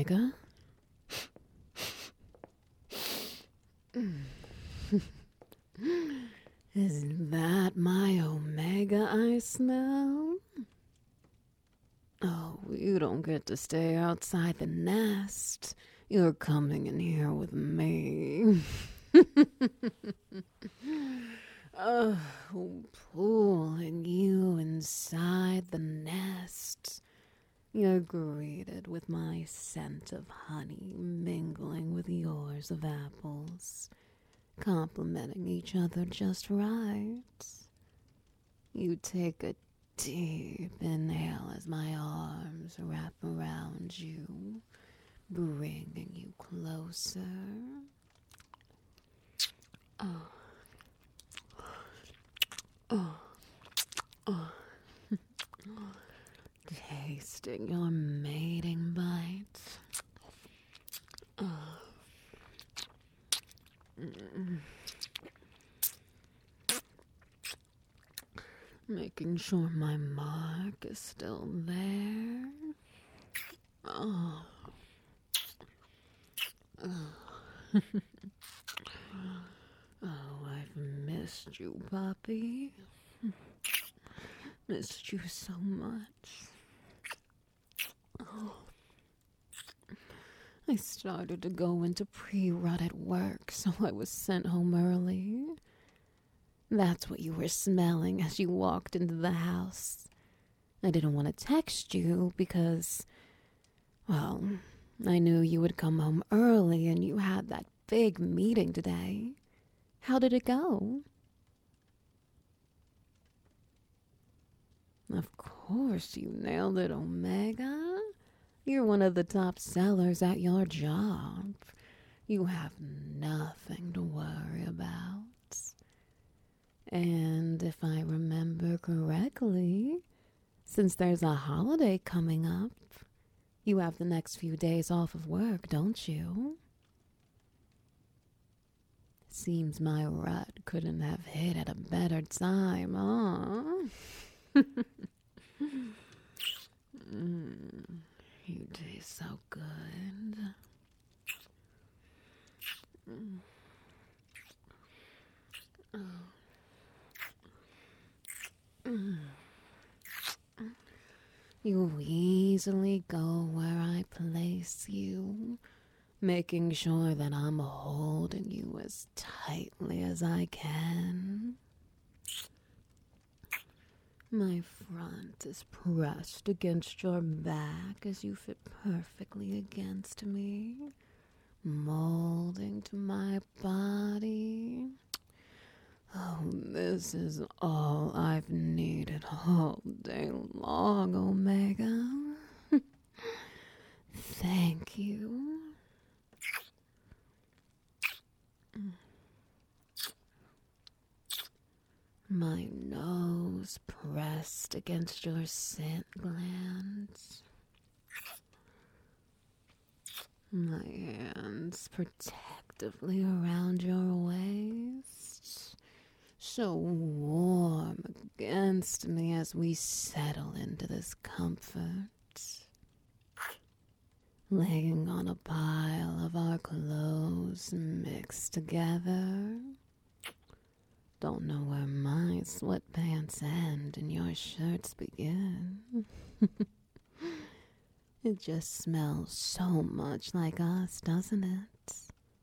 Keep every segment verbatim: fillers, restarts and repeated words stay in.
Omega? Is that my Omega I smell? Oh, you don't get to stay outside the nest. You're coming in here with me. Oh, pulling you inside the nest. You're greeted with my scent of honey mingling with yours of apples, complementing each other just right. You take a deep inhale as my arms wrap around you, bringing you closer. Oh. Oh. Oh. Tasting your mating bite. Oh. Mm. Making sure my mark is still there. Oh. Oh. Oh, I've missed you, puppy. Missed you so much. Oh. I started to go into pre-rut at work, so I was sent home early. That's what you were smelling as you walked into the house. I didn't want to text you because, well, I knew you would come home early and you had that big meeting today. How did it go? Of course you nailed it, Omega. You're one of the top sellers at your job. You have nothing to worry about. And if I remember correctly, since there's a holiday coming up, you have the next few days off of work, don't you? Seems my rut couldn't have hit at a better time, huh? mm, you taste so good. Mm. Oh. Mm. You easily go where I place you, making sure that I'm holding you as tightly as I can. My front is pressed against your back as you fit perfectly against me, molding to my body. Oh, this is all I've needed all day long, Omega. Thank you. My nose pressed against your scent glands. My hands protectively around your waist. So warm against me as we settle into this comfort. Laying on a pile of our clothes mixed together. Don't know where my sweatpants end and your shirts begin. It just smells so much like us, doesn't it?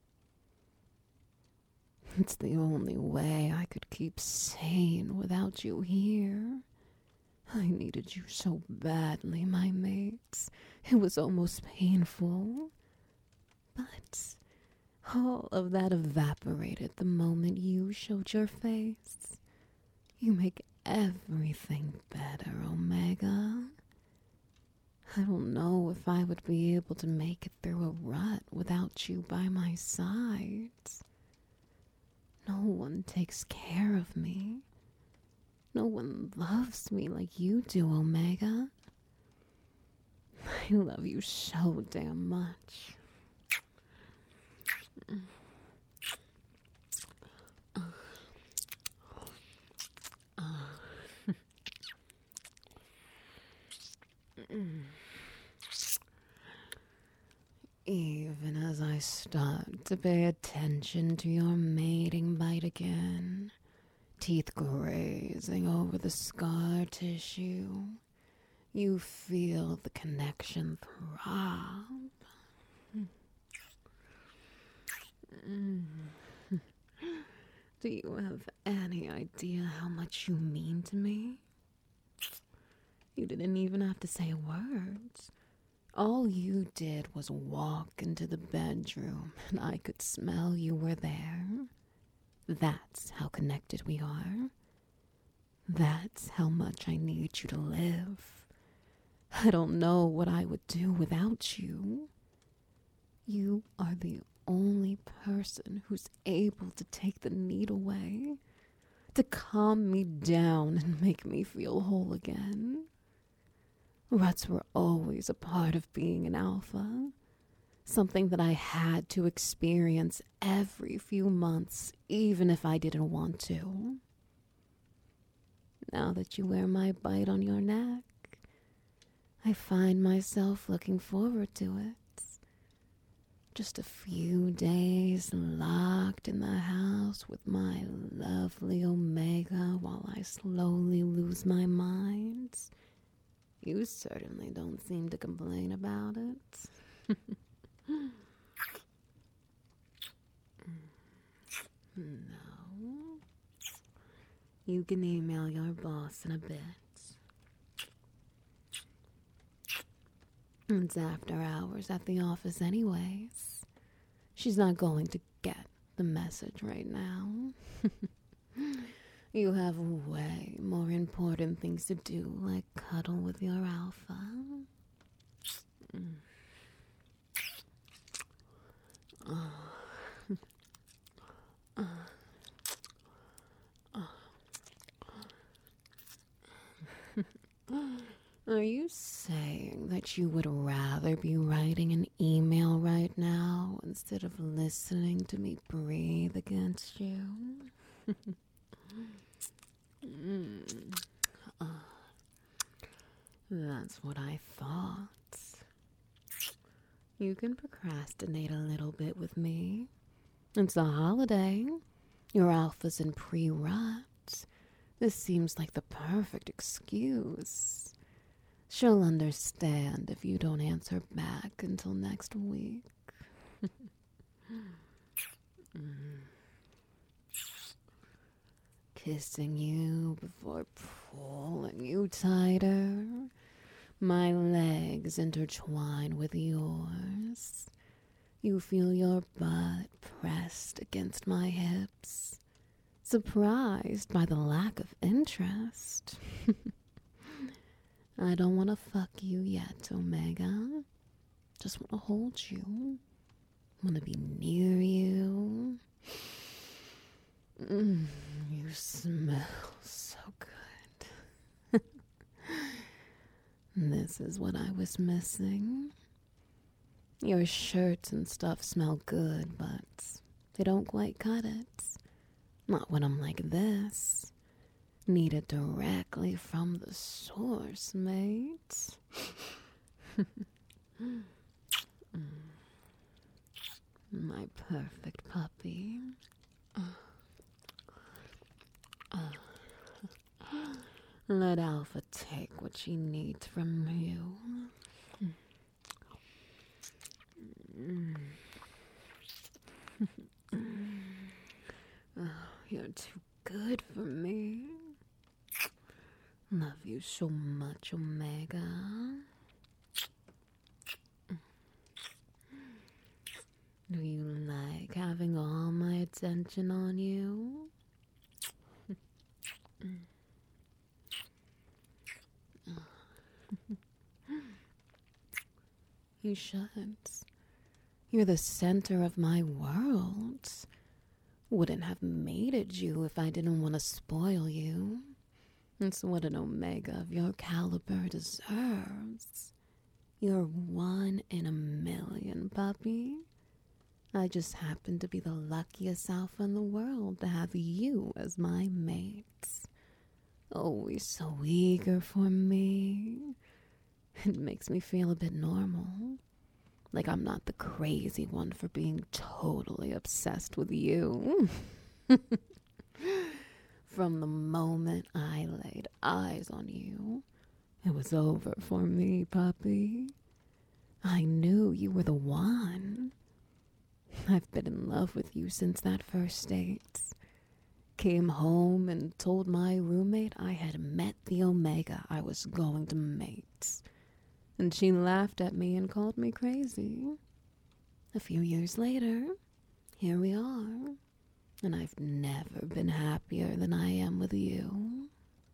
It's the only way I could keep sane without you here. I needed you so badly, my mates. It was almost painful. But all of that evaporated the moment you showed your face. You make everything better, Omega. I don't know if I would be able to make it through a rut without you by my side. No one takes care of me. No one loves me like you do, Omega. I love you so damn much. even as I start to pay attention to your mating bite again, teeth grazing over the scar tissue, you feel the connection throb. Mm. Do you have any idea how much you mean to me? You didn't even have to say words. All you did was walk into the bedroom, and I could smell you were there. That's how connected we are. That's how much I need you to live. I don't know what I would do without you. You are the only person who's able to take the need away, to calm me down and make me feel whole again. Ruts were always a part of being an alpha, something that I had to experience every few months, even if I didn't want to. Now that you wear my bite on your neck, I find myself looking forward to it. Just a few days locked in the house with my lovely Omega while I slowly lose my mind. You certainly don't seem to complain about it. No. You can email your boss in a bit. It's after hours at the office anyways. She's not going to get the message right now. You have way more important things to do, like cuddle with your alpha. Mm. Oh. uh. Oh. Are you saying that you would rather be writing an email right now instead of listening to me breathe against you? mm. uh, that's what I thought. You can procrastinate a little bit with me. It's a holiday. Your alpha's in pre-rut. This seems like the perfect excuse. She'll understand if you don't answer back until next week. mm. Kissing you before pulling you tighter. My legs intertwine with yours. You feel your butt pressed against my hips, surprised by the lack of interest. I don't want to fuck you yet, Omega. Just want to hold you. Want to be near you. Mm, you smell so good. This is what I was missing. Your shirts and stuff smell good, but they don't quite cut it. Not when I'm like this. Need it directly from the source, mate. My perfect puppy. Uh, uh, let Alpha take what she needs from you. Oh, you're too good for me. Love you so much, Omega. Do you like having all my attention on you? You should. You're the center of my world. Wouldn't have mated you if I didn't want to spoil you. It's what an Omega of your caliber deserves. You're one in a million, puppy. I just happen to be the luckiest alpha in the world to have you as my mate. Always so eager for me. It makes me feel a bit normal. Like I'm not the crazy one for being totally obsessed with you. From the moment I laid eyes on you, it was over for me, puppy. I knew you were the one. I've been in love with you since that first date. Came home and told my roommate I had met the Omega I was going to mate. And she laughed at me and called me crazy. A few years later, here we are. And I've never been happier than I am with you.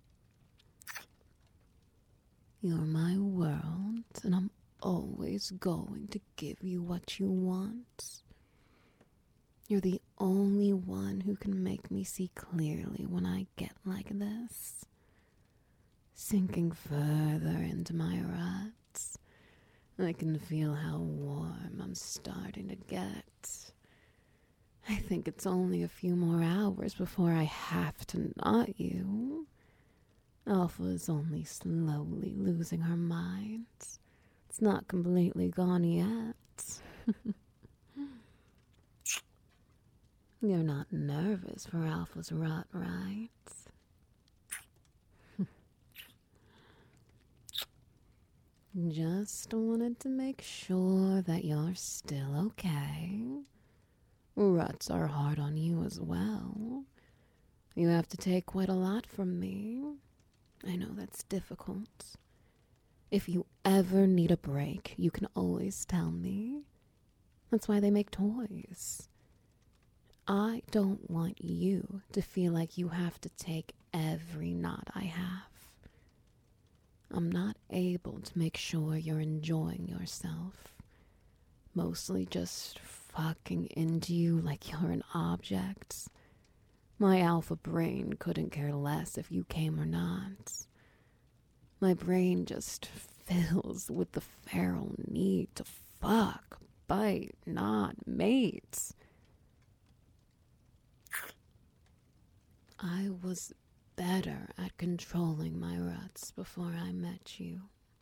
You're my world, and I'm always going to give you what you want. You're the only one who can make me see clearly when I get like this. Sinking further into my ruts, I can feel how warm I'm starting to get. I think it's only a few more hours before I have to knot you. Alpha is only slowly losing her mind. It's not completely gone yet. You're not nervous for Alpha's rut, right? Just wanted to make sure that you're still okay. Ruts are hard on you as well. You have to take quite a lot from me. I know that's difficult. If you ever need a break, you can always tell me. That's why they make toys. I don't want you to feel like you have to take every knot I have. I'm not able to make sure you're enjoying yourself. Mostly just fucking into you like you're an object. My alpha brain couldn't care less if you came or not. My brain just fills with the feral need to fuck, bite, knot, mate. I was better at controlling my ruts before I met you.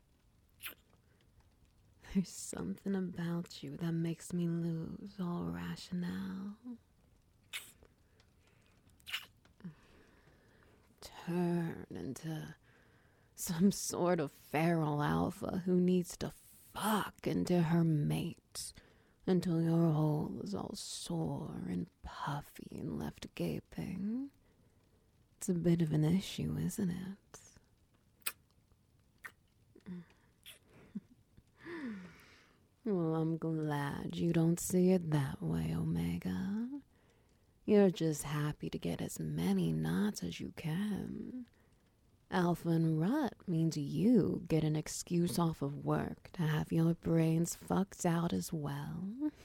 There's something about you that makes me lose all rationale. Turn into some sort of feral alpha who needs to fuck into her mate until your hole is all sore and puffy and left gaping. It's a bit of an issue, isn't it? Well, I'm glad you don't see it that way, Omega. You're just happy to get as many knots as you can. Alpha and Rut means you get an excuse off of work to have your brains fucked out as well.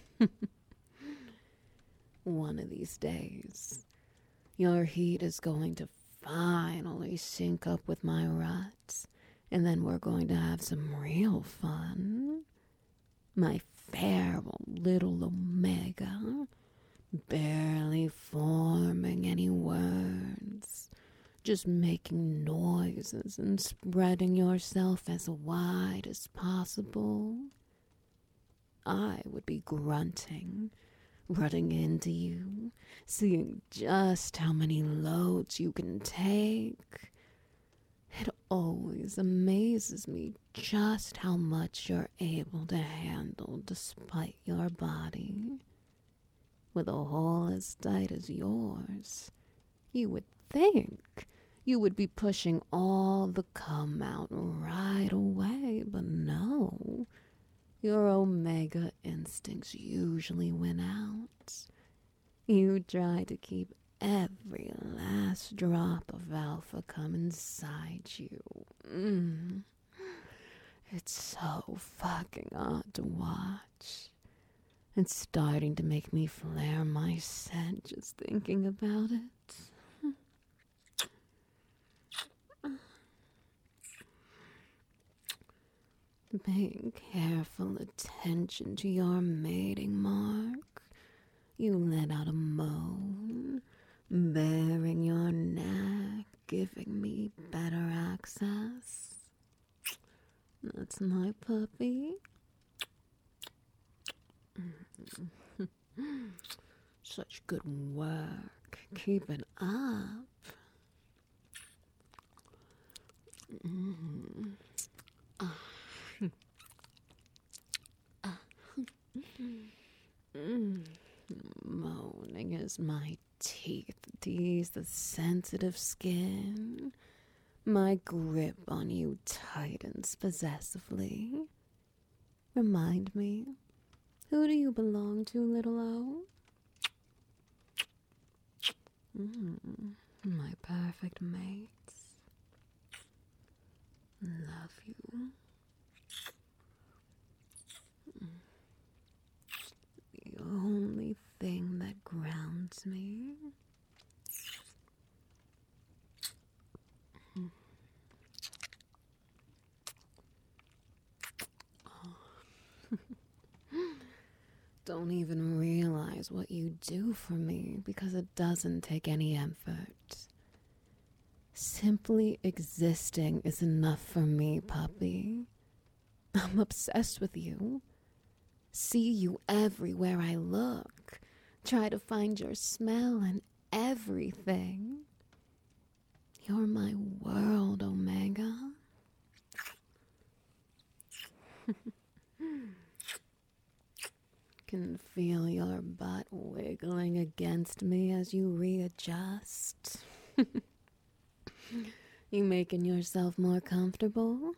One of these days, your heat is going to finally sync up with my ruts, and then we're going to have some real fun. My feral little Omega, barely forming any words, just making noises and spreading yourself as wide as possible. I would be grunting, running into you, seeing just how many loads you can take. It always amazes me just how much you're able to handle despite your body. With a hole as tight as yours, you would think you would be pushing all the cum out right away, but no. Your Omega instincts usually win out. You try to keep every last drop of alpha cum inside you. Mm. It's so fucking odd to watch. It's starting to make me flare my scent just thinking about it. Paying careful attention to your mating mark, you let out a moan, baring your neck, giving me better access. That's my puppy. Such good work. Keep it up. Mm. Ah. Ah. Mm. Moaning as my teeth tease the sensitive skin. My grip on you tightens possessively. Remind me, who do you belong to, little O? Mm, my perfect mates. Love you. The only thing that grounds me. Don't even realize what you do for me because it doesn't take any effort. Simply existing is enough for me, puppy. I'm obsessed with you. See you everywhere I look. Try to find your smell in everything. You're my world, Omega. Can feel your butt wiggling against me as you readjust. You making yourself more comfortable?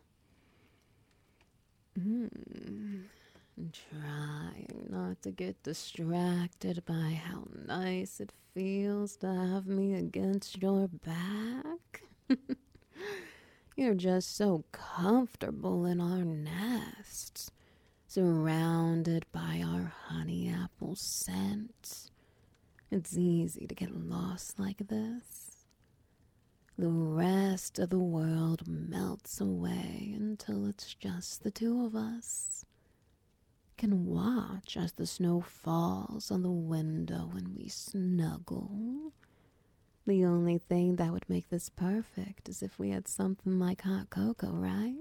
Mm. Trying not to get distracted by how nice it feels to have me against your back. You're just so comfortable in our nest, surrounded by our honey apple scent. It's easy to get lost like this. The rest of the world melts away until it's just the two of us. Can watch as the snow falls on the window and we snuggle. The only thing that would make this perfect is if we had something like hot cocoa, right?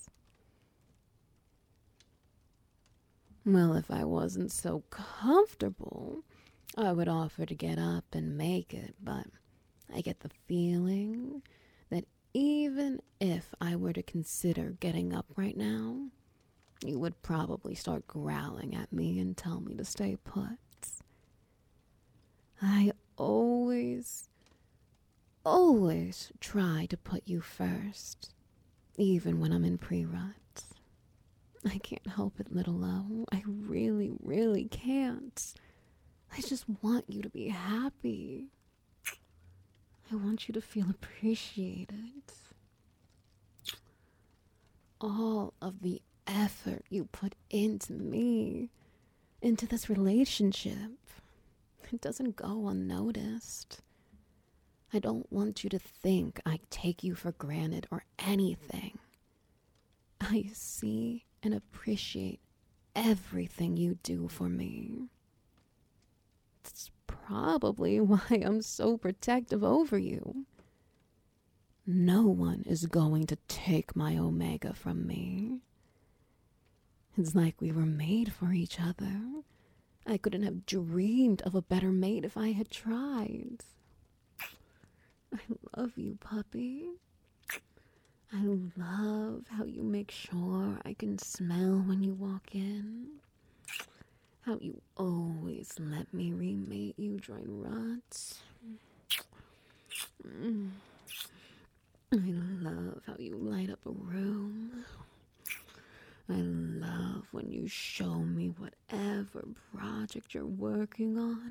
Well, if I wasn't so comfortable, I would offer to get up and make it, but I get the feeling that even if I were to consider getting up right now, you would probably start growling at me and tell me to stay put. I always, always try to put you first, even when I'm in pre-rut. I can't help it, little O. I really, really can't. I just want you to be happy. I want you to feel appreciated. All of the effort you put into me, into this relationship, it doesn't go unnoticed. I don't want you to think I take you for granted or anything. I see and appreciate everything you do for me. That's probably why I'm so protective over you. No one is going to take my Omega from me. It's like we were made for each other. I couldn't have dreamed of a better mate if I had tried. I love you, puppy. I love how you make sure I can smell when you walk in. How you always let me remate you during ruts. Mm. I love how you light up a room. I love when you show me whatever project you're working on.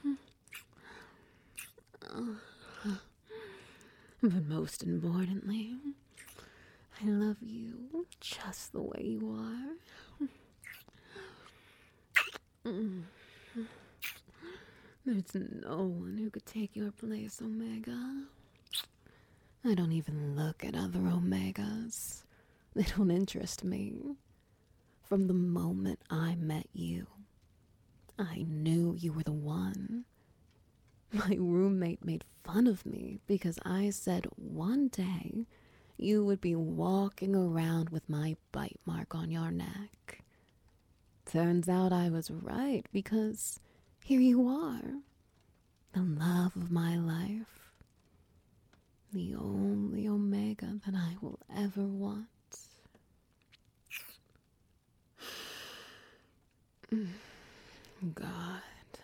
Uh, but most importantly, I love you just the way you are. Mm. There's no one who could take your place, Omega. I don't even look at other Omegas. They don't interest me. From the moment I met you, I knew you were the one. My roommate made fun of me because I said one day you would be walking around with my bite mark on your neck. Turns out I was right because here you are, the love of my life, the only Omega that I will ever want. God,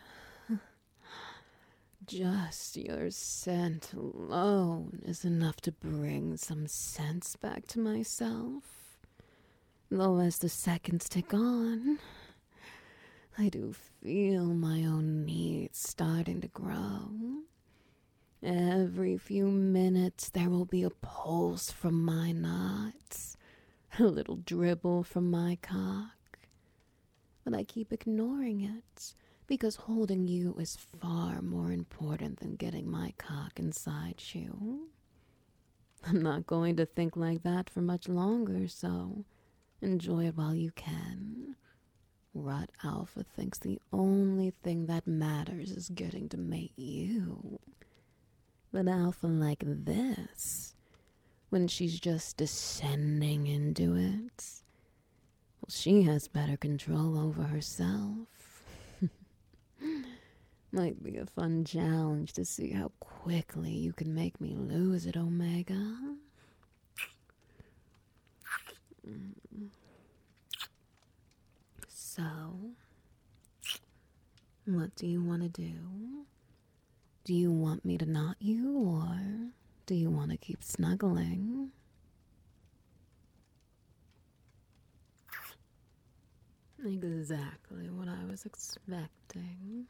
just your scent alone is enough to bring some sense back to myself. Though as the seconds tick on, I do feel my own needs starting to grow. Every few minutes there will be a pulse from my nuts, a little dribble from my cock. But I keep ignoring it because holding you is far more important than getting my cock inside you. I'm not going to think like that for much longer, so enjoy it while you can. Rut Alpha thinks the only thing that matters is getting to mate you. But Alpha like this, when she's just descending into it, well, she has better control over herself. Might be a fun challenge to see how quickly you can make me lose it, Omega. Mm. So, what do you want to do? Do you want me to knot you, or do you want to keep snuggling? Exactly what I was expecting.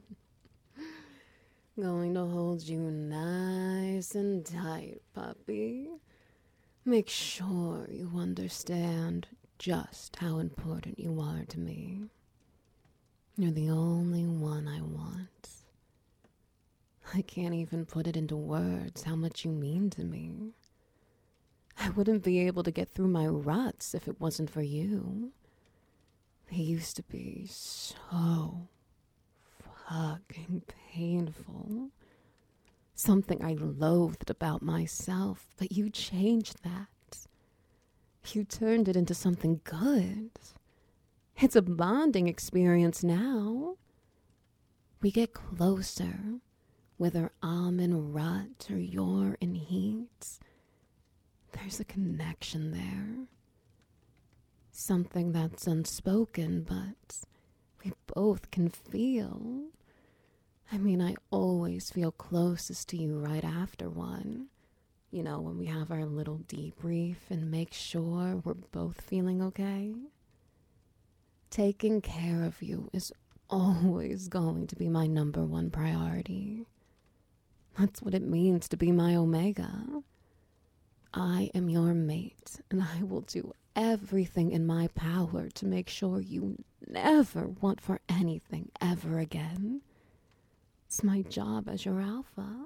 Going to hold you nice and tight, puppy. Make sure you understand just how important you are to me. You're the only one I want. I can't even put it into words how much you mean to me. I wouldn't be able to get through my ruts if it wasn't for you. They used to be so fucking painful. Something I loathed about myself, but you changed that. You turned it into something good. It's a bonding experience now. We get closer, whether I'm in rut or you're in heat. There's a connection there. Something that's unspoken, but we both can feel. I mean, I always feel closest to you right after one. You know, when we have our little debrief and make sure we're both feeling okay. Taking care of you is always going to be my number one priority. That's what it means to be my Omega. I am your mate, and I will do everything in my power to make sure you never want for anything ever again. It's my job as your alpha.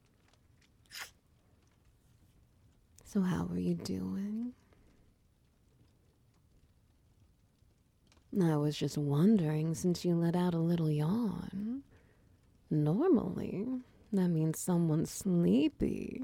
So how are you doing? I was just wondering, since you let out a little yawn. Normally, that means someone's sleepy.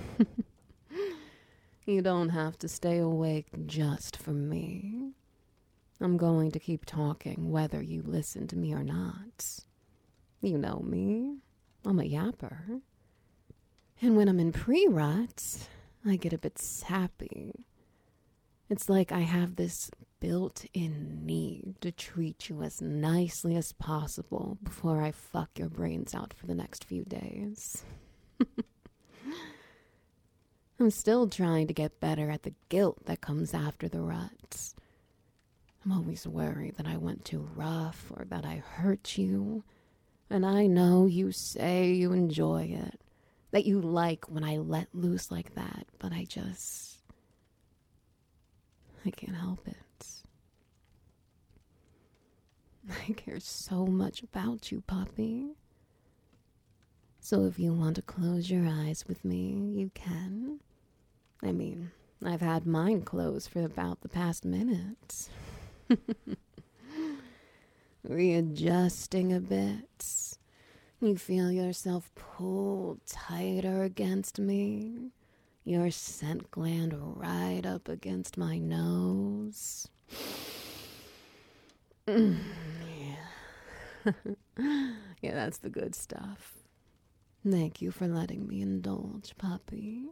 You don't have to stay awake just for me. I'm going to keep talking whether you listen to me or not. You know me. I'm a yapper. And when I'm in pre-rut, I get a bit sappy. It's like I have this built-in need to treat you as nicely as possible before I fuck your brains out for the next few days. I'm still trying to get better at the guilt that comes after the ruts. I'm always worried that I went too rough or that I hurt you. And I know you say you enjoy it, that you like when I let loose like that, but I just... I can't help it. I care so much about you, puppy. So if you want to close your eyes with me, you can. I mean, I've had mine closed for about the past minute. Readjusting a bit. You feel yourself pulled tighter against me. Your scent gland right up against my nose. Mm, yeah. Yeah, that's the good stuff. Thank you for letting me indulge, puppy.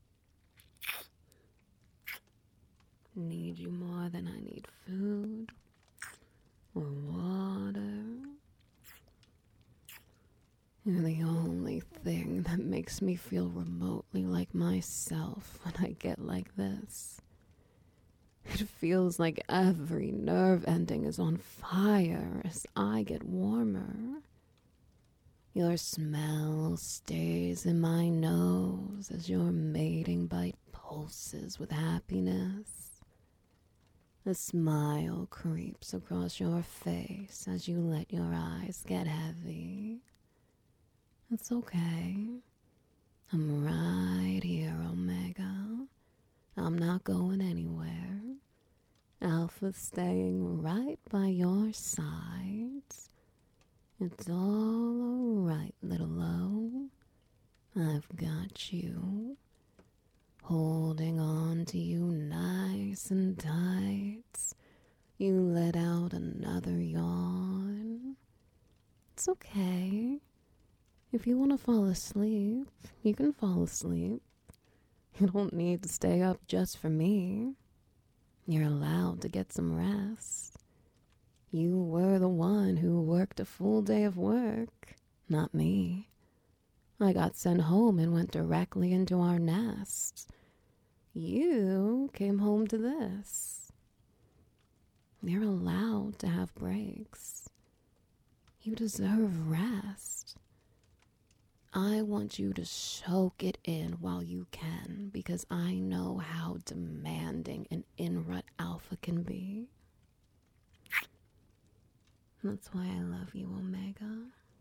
Need you more than I need food or water. You're the only thing that makes me feel remotely like myself when I get like this. It feels like every nerve ending is on fire as I get warmer. Your smell stays in my nose as your mating bite pulses with happiness. A smile creeps across your face as you let your eyes get heavy. It's okay. I'm right here, Omega. I'm not going anywhere. Alpha's staying right by your side. It's all alright, little O. I've got you. Holding on to you nice and tight. You let out another yawn. It's okay. If you want to fall asleep, you can fall asleep. You don't need to stay up just for me. You're allowed to get some rest. You were the one who worked a full day of work, not me. I got sent home and went directly into our nest. You came home to this. You're allowed to have breaks. You deserve rest. I want you to soak it in while you can because I know how demanding an in-rut alpha can be. That's why I love you, Omega.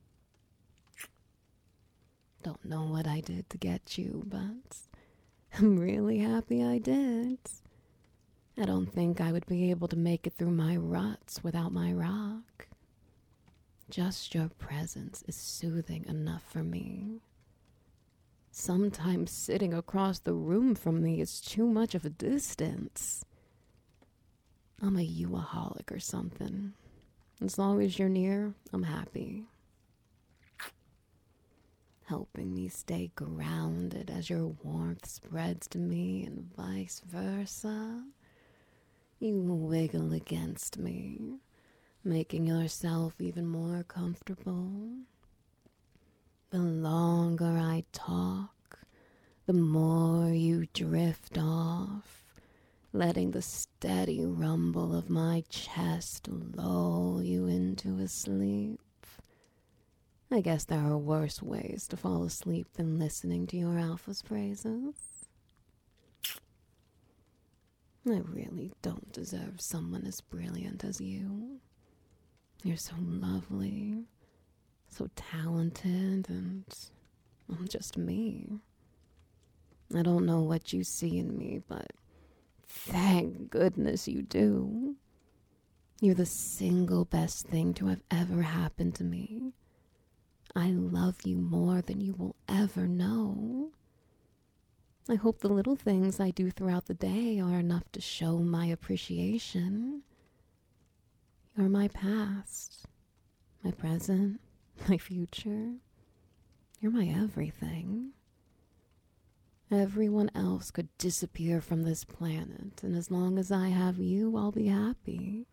Don't know what I did to get you, but I'm really happy I did. I don't think I would be able to make it through my ruts without my rock. Just your presence is soothing enough for me. Sometimes sitting across the room from me is too much of a distance. I'm a you-aholic or something. As long as you're near, I'm happy. Helping me stay grounded as your warmth spreads to me and vice versa. You wiggle against me, making yourself even more comfortable. The longer I talk, the more you drift off, letting the steady rumble of my chest lull you into a sleep. I guess there are worse ways to fall asleep than listening to your alpha's praises. I really don't deserve someone as brilliant as you. You're so lovely, so talented, and I'm just me. I don't know what you see in me, but thank goodness you do. You're the single best thing to have ever happened to me. I love you more than you will ever know. I hope the little things I do throughout the day are enough to show my appreciation. You're my past, my present, my future. You're my everything. Everyone else could disappear from this planet, and as long as I have you, I'll be happy.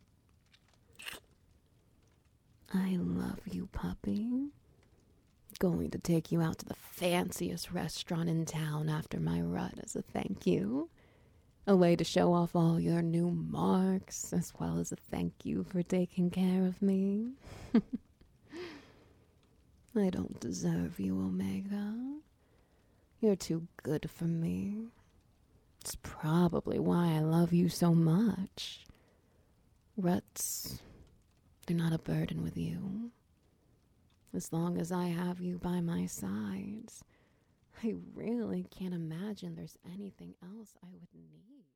I love you, puppy. Going to take you out to the fanciest restaurant in town after my rut as a thank you. A way to show off all your new marks, as well as a thank you for taking care of me. I don't deserve you, Omega. You're too good for me. It's probably why I love you so much. Ruts, they're not a burden with you. As long as I have you by my side, I really can't imagine there's anything else I would need.